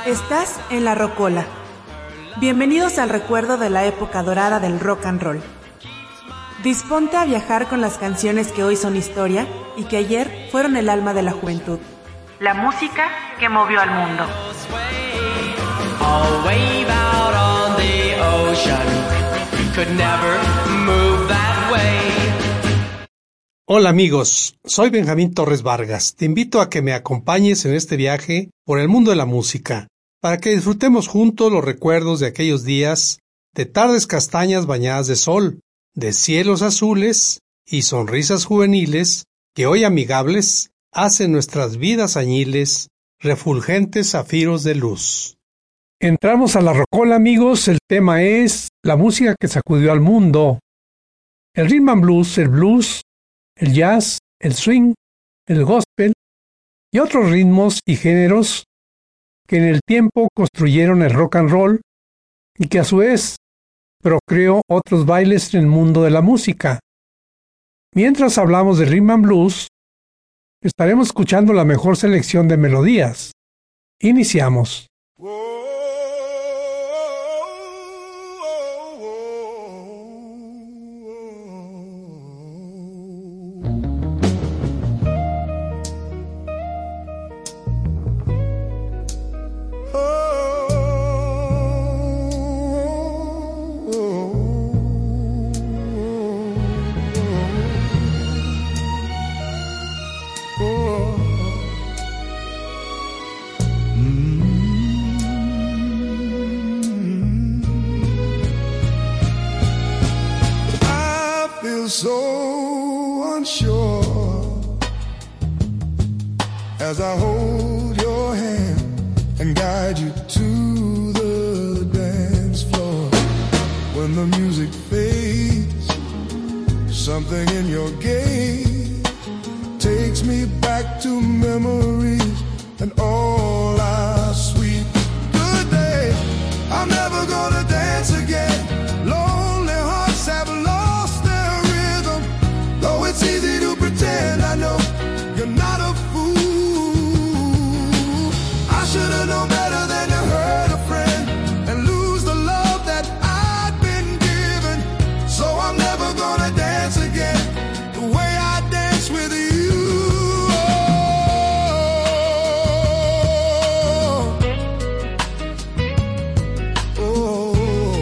Estás en La Rocola. Bienvenidos al recuerdo de la época dorada del rock and roll. Disponte a viajar con las canciones que hoy son historia y que ayer fueron el alma de la juventud. La música que movió al mundo. Hola amigos, soy Benjamín Torres Vargas. Te invito a que me acompañes en este viaje por el mundo de la música, para que disfrutemos juntos los recuerdos de aquellos días, de tardes castañas bañadas de sol, de cielos azules y sonrisas juveniles que hoy amigables hacen nuestras vidas añiles refulgentes zafiros de luz. Entramos a La Rocola, amigos. El tema es la música que sacudió al mundo. El rhythm and blues, el jazz, el swing, el gospel y otros ritmos y géneros que en el tiempo construyeron el rock and roll y que a su vez procreó otros bailes en el mundo de la música. Mientras hablamos de rhythm and blues, estaremos escuchando la mejor selección de melodías. Iniciamos. So unsure as I hold your hand and guide you to the dance floor. When the music fades, something in your gaze takes me back to memories and all our sweet good days. I'm never gonna dance again. Lonely hearts have lost their rhythm. Though it's easy to pretend, I know you're not a fool. I should have known better than to hurt a friend and lose the love that I'd been given. So I'm never gonna dance again the way I dance with you. Oh,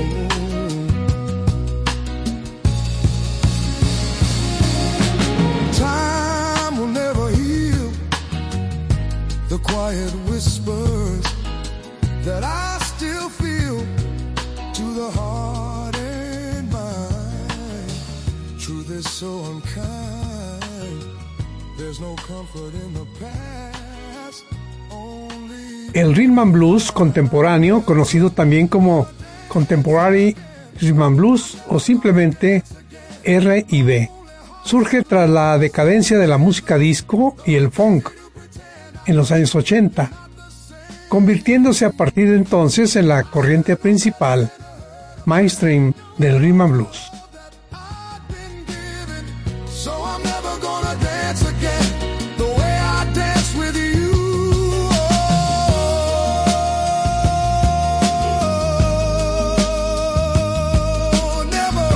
time will never heal the quiet whispers that I still feel to the heart and mind. Truth is so unkind. There's no comfort in the past. Only El rhythm and blues contemporáneo, conocido también como Contemporary Rhythm and Blues o simplemente R&B, surge tras la decadencia de la música disco y el funk en los años 80, convirtiéndose a partir de entonces en la corriente principal, mainstream del rhythm and blues. so I'm never gonna dance again the way I dance with you. Oh, never,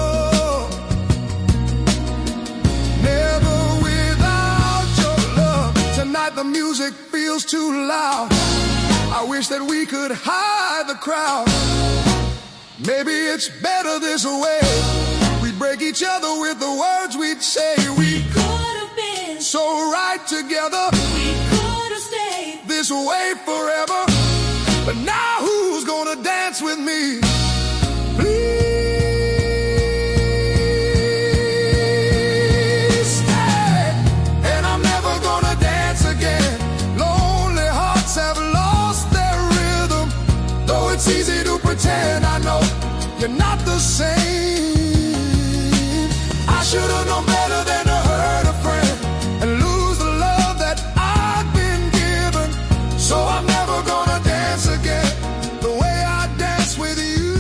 never without your love. Tonight the music feels too loud. I wish that we could hide the crowd. Maybe it's better this way. We'd break each other with the words we'd say. We Could have been, so right together, we could have stayed. this way forever. But now who's gonna dance with me? Please stay. And I'm never gonna dance again. Lonely hearts have lost their rhythm. Though it's easy to pretend, I know you're not the same. I should have known better than to hurt a friend and lose the love that I've been given. So I'm never gonna dance again the way I dance with you.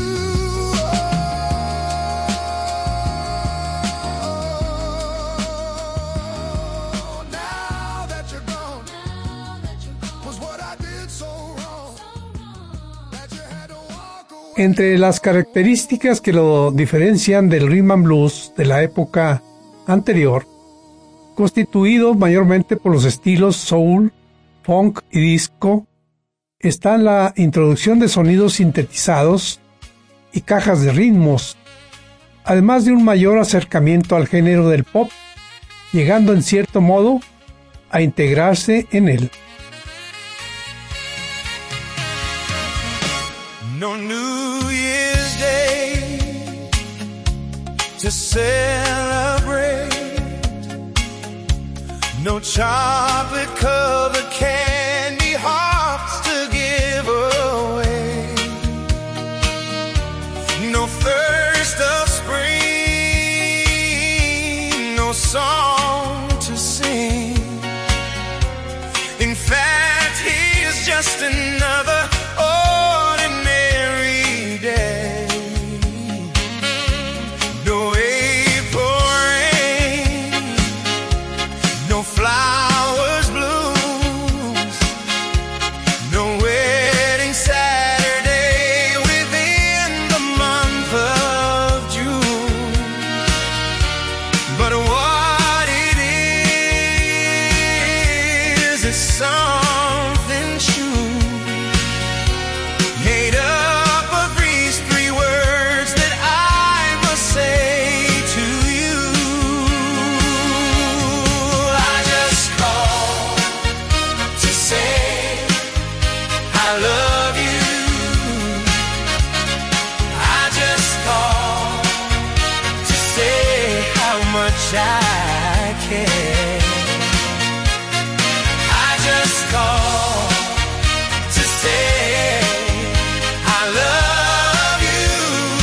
Oh, now that you're gone, was what I did so wrong. Entre las características que lo diferencian del rhythm and blues de la época anterior, constituido mayormente por los estilos soul, funk y disco, está la introducción de sonidos sintetizados y cajas de ritmos, además de un mayor acercamiento al género del pop, llegando en cierto modo a integrarse en él. No New Year's Day to celebrate, no chocolate covered candy hearts to give away, no thirst of spring, no song to sing. In fact, here's just another ordinary day. No April rain, no flowers blooms, no wedding Saturday within the month of June. But what it is something true, made up of these three words that I must say to you. I just called to say I love you. I just called to say how much I care. I just called to say I love you,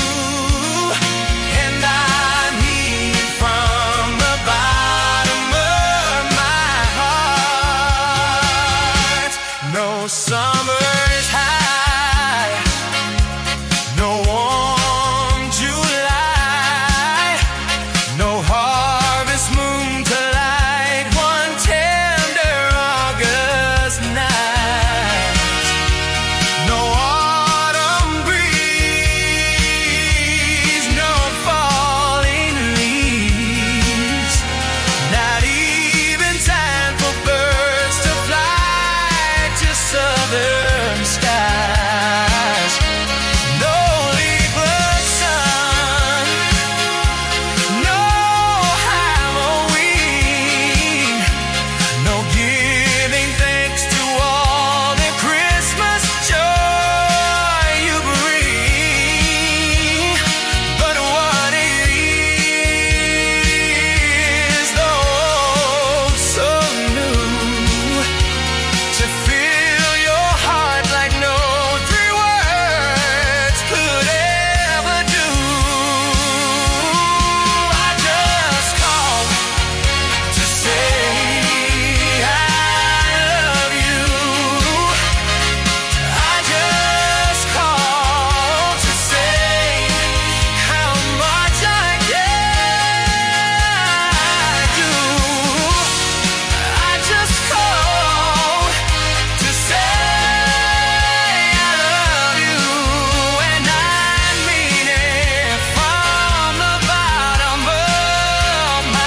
and I mean from the bottom of my heart. No summer's high, no warm July, no harvest moon to light one tender August night, no autumn breeze, no falling leaves, not even time for birds to fly to southern skies, no leafless sun, no Halloween, no giving thanks to all the Christmas joy you bring. But what it is, though so new, to fill your heart like no three words could ever do. I just called to say I love you. I just called to say how much I care. I do. I just called to say I love you, and I mean it from the bottom of my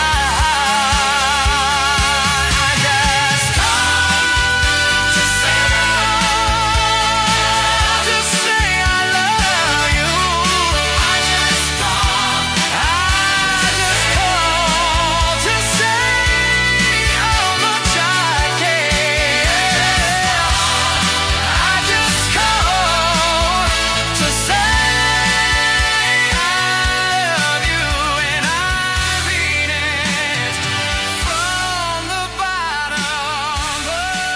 heart. I just called to say I love you. I just called to say how much I care. I just called to say I love you, and I mean it from the bottom of my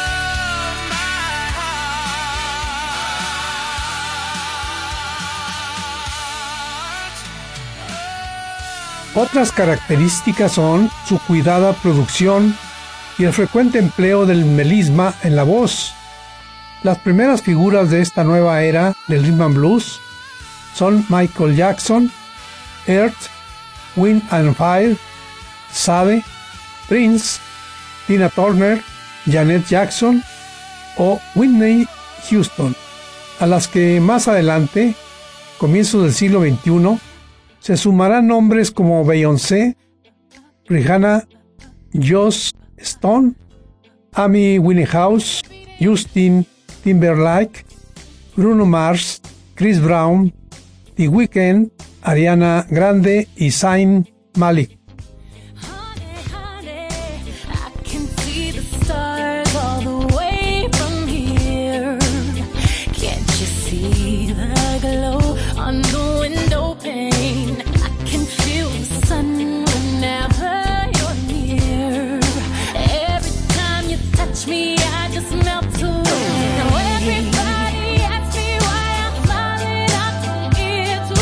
heart. Otras características son su cuidada producción y el frecuente empleo del melisma en la voz. Las primeras figuras de esta nueva era del rhythm and blues son Michael Jackson, Earth, Wind and Fire, Sade, Prince, Tina Turner, Janet Jackson o Whitney Houston, a las que más adelante comienzos del siglo XXI, se sumarán nombres como Beyoncé, Rihanna, Joss Stone, Amy Winehouse, Justin Timberlake, Bruno Mars, Chris Brown, The Weeknd, Ariana Grande y Zayn Malik. Honey, honey, I can see the stars all the way from here. Can't you see the glow on the window pane? I can feel the sun whenever you're near. Every time you touch me, I just melt away. Now everybody asks me why I'm smiling out from ear to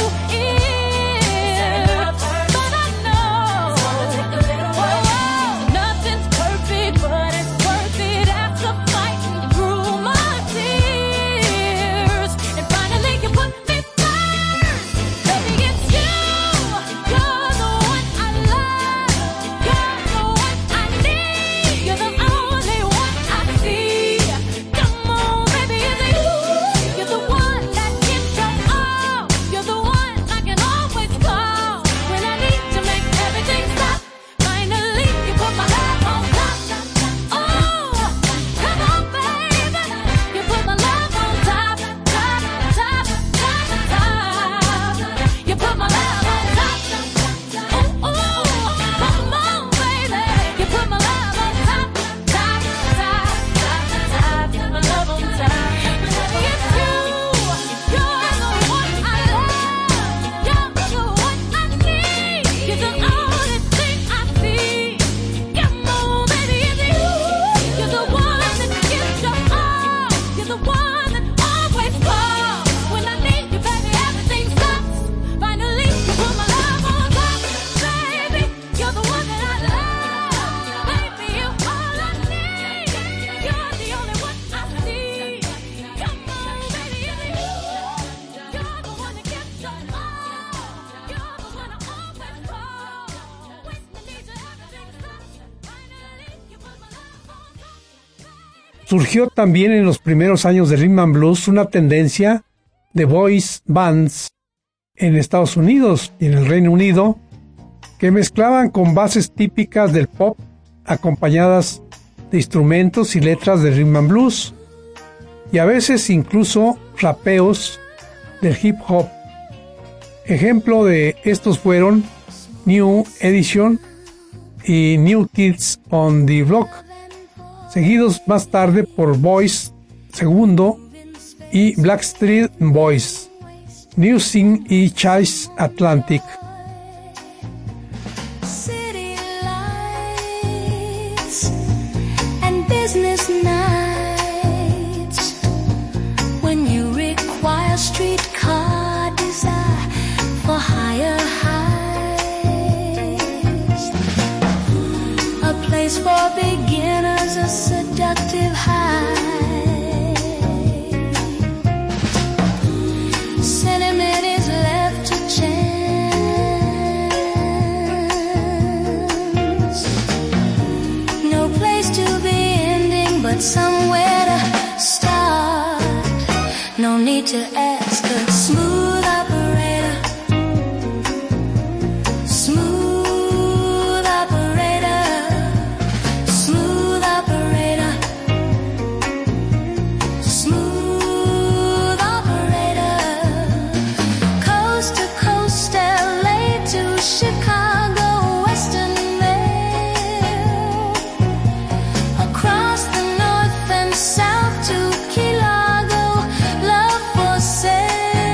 ear, but I know nothing's perfect, but it's worth it after fighting through my tears. And finally you put me first. Baby, it's you. You're the one I love. You're the one I need. You're the only one I see. Come on, baby, it's you. You're the one that gives up all. You're the one I can always call when I need to make everything stop. Finally, you put my love on top. Oh, come on, baby. You put my love on top, top, top, top, top. You put my love on top. Oh, come on, baby. You put my love on top, top, top, top, top. My love on top. It's you. You're the one I love. You're the one I need. You're the only thing I see. Come on, baby, it's you. You're the one that gives up all. You're the one that always calls when I need you, baby. Everything stops. Finally, you put my love on top, baby. You're the one that I love, baby. You're all I need. You're the only one I see. Come on, baby, it's you. You're the one that gives up all. You're the one I always call when I need you. Everything stops. Finally, you put my love on top, baby. Surgió también en los primeros años de Rhythm and Blues una tendencia de boys bands en Estados Unidos y en el Reino Unido que mezclaban con bases típicas del pop acompañadas de instrumentos y letras de Rhythm and Blues y a veces incluso rapeos del hip hop. Ejemplo de estos fueron New Edition y New Kids on the Block, seguidos más tarde por Boys II y Blackstreet Boys, New Sin y Chase Atlantic. City lights and business nights. When you require streetcar desire for higher heights, a place for beginners, a seductive high. Sentiment is left to chance. No place to be ending, but somewhere to start. No need to ask a smooth operator. Smooth operator. Smooth operator. Smooth operator. Coast to coast, LA to Chicago, Western Mail. Across the north and south to Key Largo, love for sale.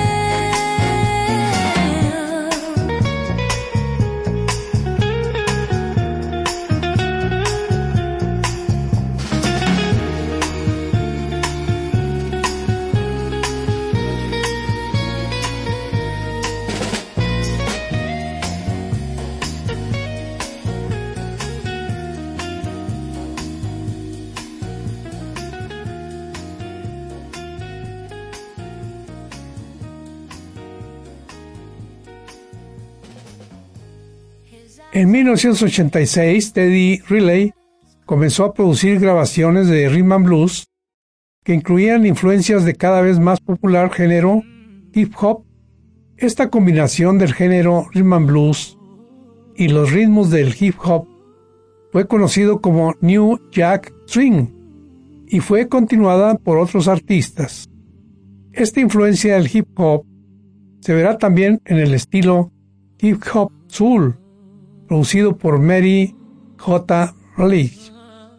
En 1986, Teddy Riley comenzó a producir grabaciones de Rhythm and Blues que incluían influencias de cada vez más popular género hip hop Esta combinación del género rhythm and blues y los ritmos del hip hop fue conocido como New Jack Swing y fue continuada por otros artistas. Esta influencia del hip hop se verá también en el estilo hip hop soul, producido por Mary J. Blige.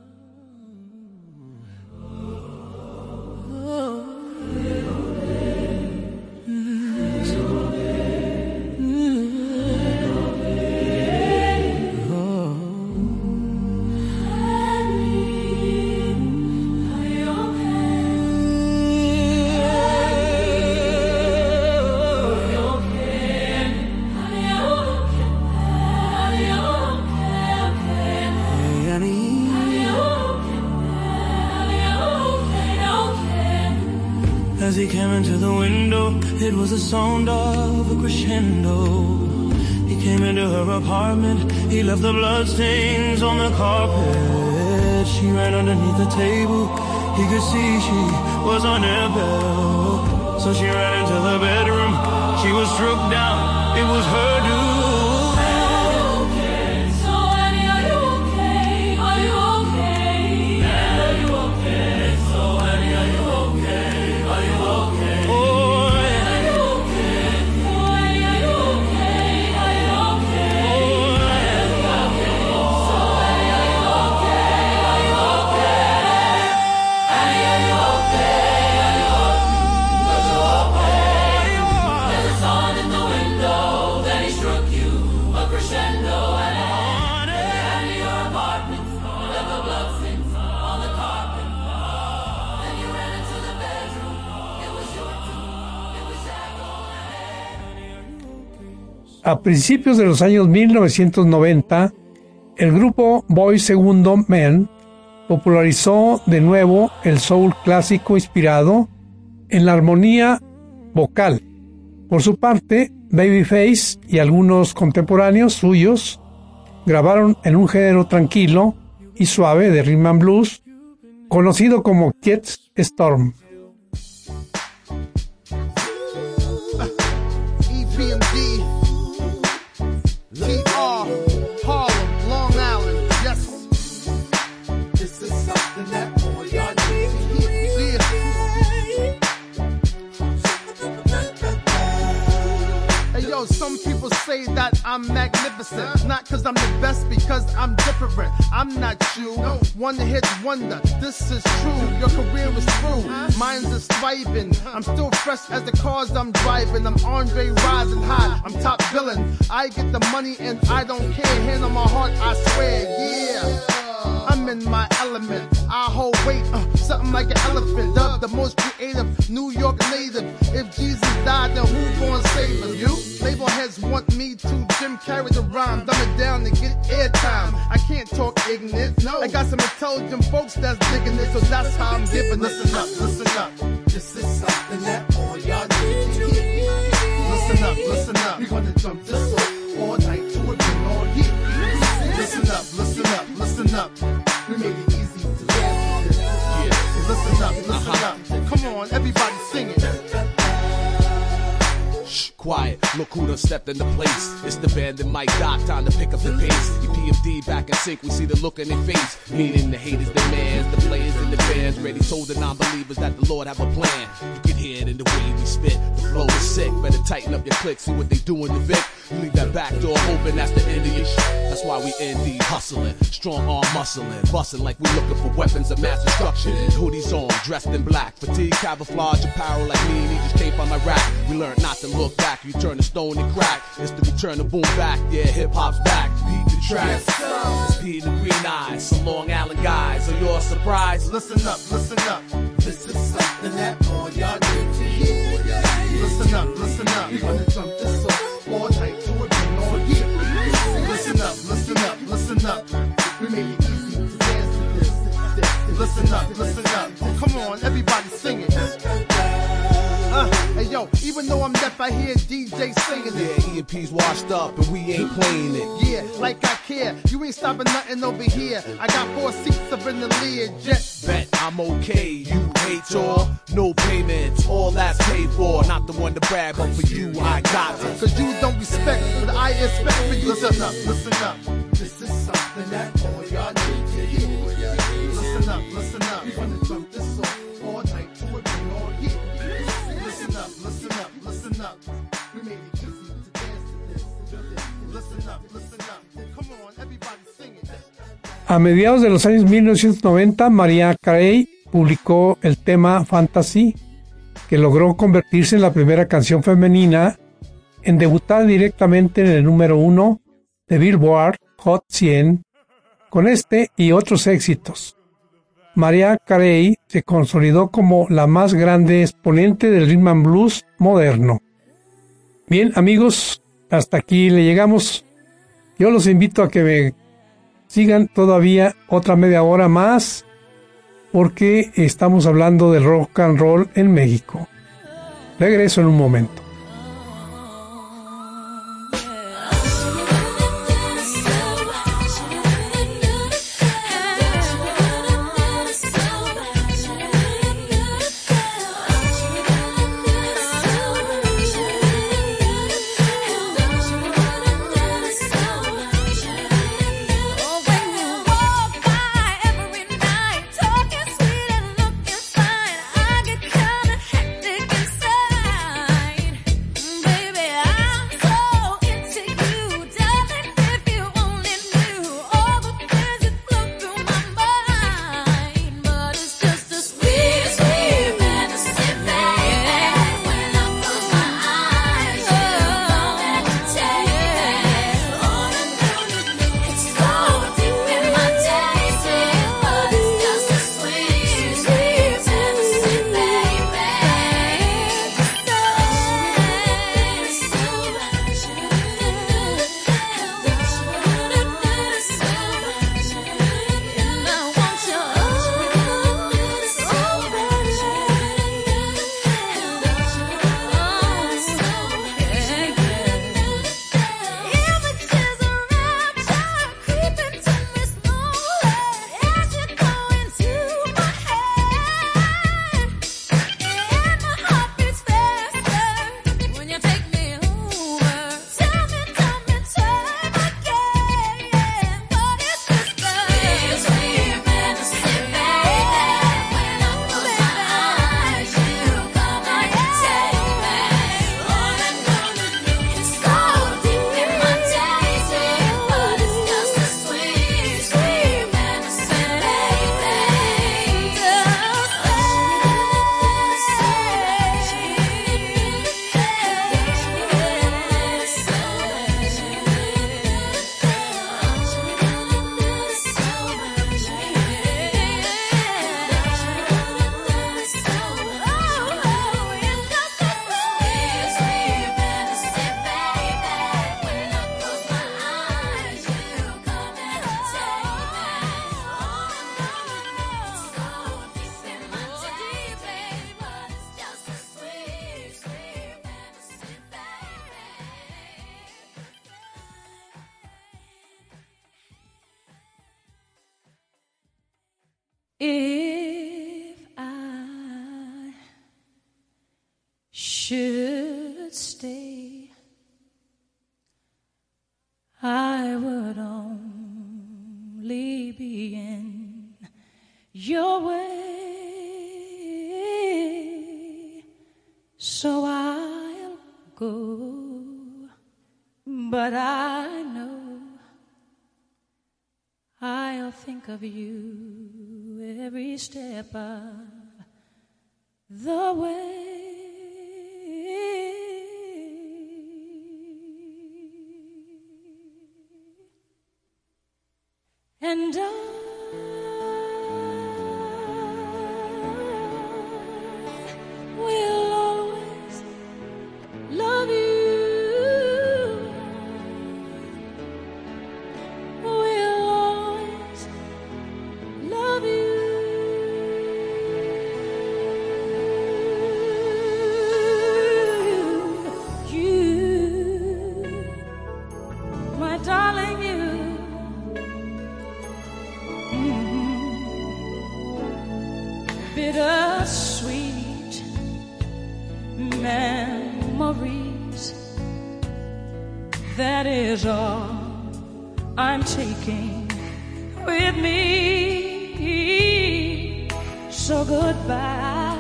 As he came into the window, it was the sound of a crescendo. He came into her apartment, he left the bloodstains on the carpet. She ran underneath the table, he could see she was unable. So she ran into the bedroom, she was struck down, it was her due. A principios de los años 1990, el grupo Boyz II Men popularizó de nuevo el soul clásico inspirado en la armonía vocal. Por su parte, Babyface y algunos contemporáneos suyos grabaron en un género tranquilo y suave de rhythm and blues, conocido como Quiet Storm. Some people say that I'm magnificent, not cause I'm the best, because I'm different. I'm not you, one hit wonder, this is true. Your career is through, mine's is thriving. I'm still fresh as the cars I'm driving. I'm Andre rising high, I'm top villain. I get the money and I don't care. Hand on my heart, I swear, yeah. I'm in my element, I hold weight, something like an elephant. Dubbed the most creative New York native. If Jesus died, then who gon' save us? You? Label heads want me to Jim carry the rhyme, dumb it down to get airtime. I can't talk ignorant, no. I got some intelligent folks that's digging it, so that's how I'm giving it. Listen up, listen up. This is something that all y'all need to hear. Listen up, we gonna jump this off all night to a thing all year. Listen up, listen up, listen up. We made it easy to dance to this. Yeah. Listen up, listen up. Come on, everybody sing it. Shh, quiet, look who done stepped into place. It's the band and Mike Doc, time to pick up the pace. EPMD back in sync, we see the look in their face. Meaning the haters demands, the players and the fans ready told the non-believers that the Lord have a plan. You can hear it in the way we spit, the flow is sick. Better tighten up your click, see what they do in the Vic. You leave that back door open, that's the end of your shit. That's why we ND hustling, strong arm muscling, busting like we looking for weapons of mass destruction. Hoodies on, dressed in black, fatigue, camouflage, apparel like me, and he just came from my rack. We learned not to look back, you turn to stone and crack. It's the return to boom back, yeah, hip hop's back. Beat the track. It's P and the Green Eyes, some Long Island guys. Are you all surprised? Listen up, listen up. This is something that all y'all need to hear. Listen up, listen up. We gonna jump this off all night to a thing all year. Listen up, listen up, listen up. We make it easy to dance to this. Listen up, listen up. Come on, everybody sing it. Hey yo, even though I'm deaf, I hear DJ singing it. Yeah, E&P's washed up and we ain't playing it. Yeah, like I care. You ain't stopping nothing over here. I got 4 seats up in the Learjet. Bet I'm okay, you hate or no payments, all that's paid for. Not the one one to brag, but for you, I got to. Cause you don't respect what I expect for you. Listen up, listen up. This is something that all y'all need to hear. Listen up, listen up. We wanna jump this off all night to a bring all year. Listen up, listen up, listen up. We made it easy to dance to this. Listen up, listen up. Come on, everybody sing it. A mediados de los años 1990, Mariah Carey publicó el tema Fantasy, que logró convertirse en la primera canción femenina en debutar directamente en el número 1 de Billboard Hot 100 con este y otros éxitos. Mariah Carey se consolidó como la más grande exponente del rhythm and blues moderno. Bien, amigos, hasta aquí le llegamos. Yo los invito a que me sigan todavía otra media hora más, porque estamos hablando del rock and roll en México. Regreso en un momento. If I should stay, I would only be in your way, so I'll go, but I know I'll think of you every step of the way. And I will always love you. Will always love you. You, my darling, you. Bittersweet memories memories. That is all I'm taking with me. So goodbye.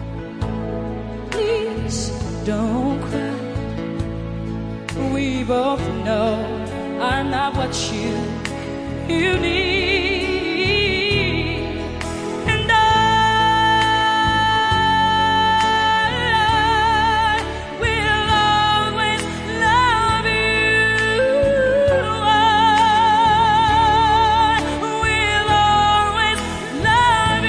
Please don't cry. We both know I'm not what you need. And I will always love you. I will always love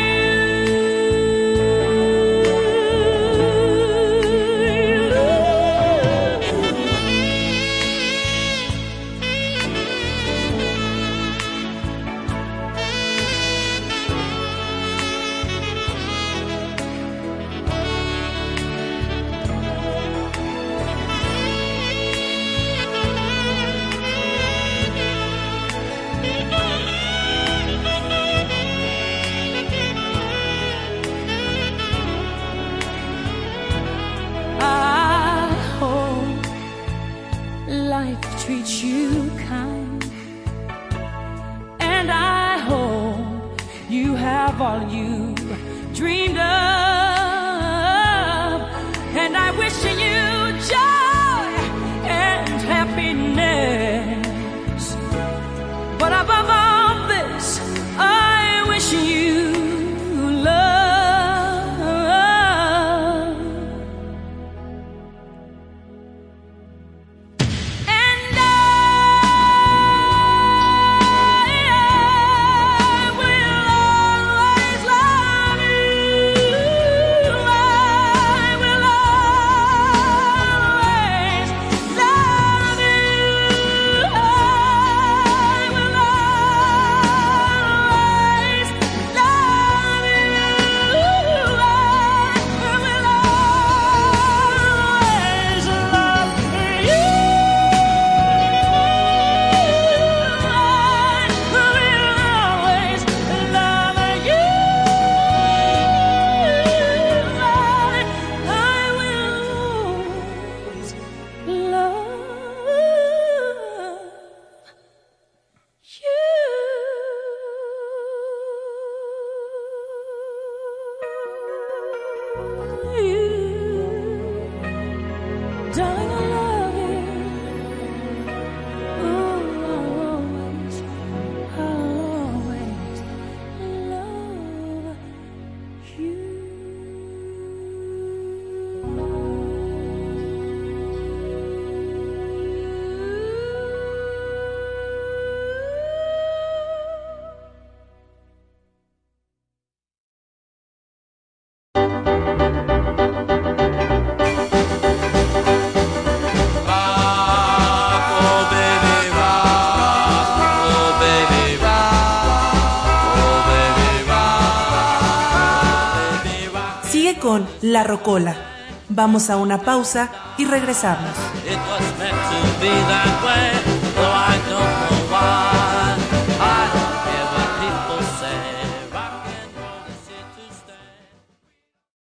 life treats you kind, and I hope you have all you dreamed of, and I wish you joy and happiness, but above all this I wish you love. Darling, I love you. Ooh, I'll always love you. Sigue con La Rocola. Vamos a una pausa y regresamos. It was meant to be that way.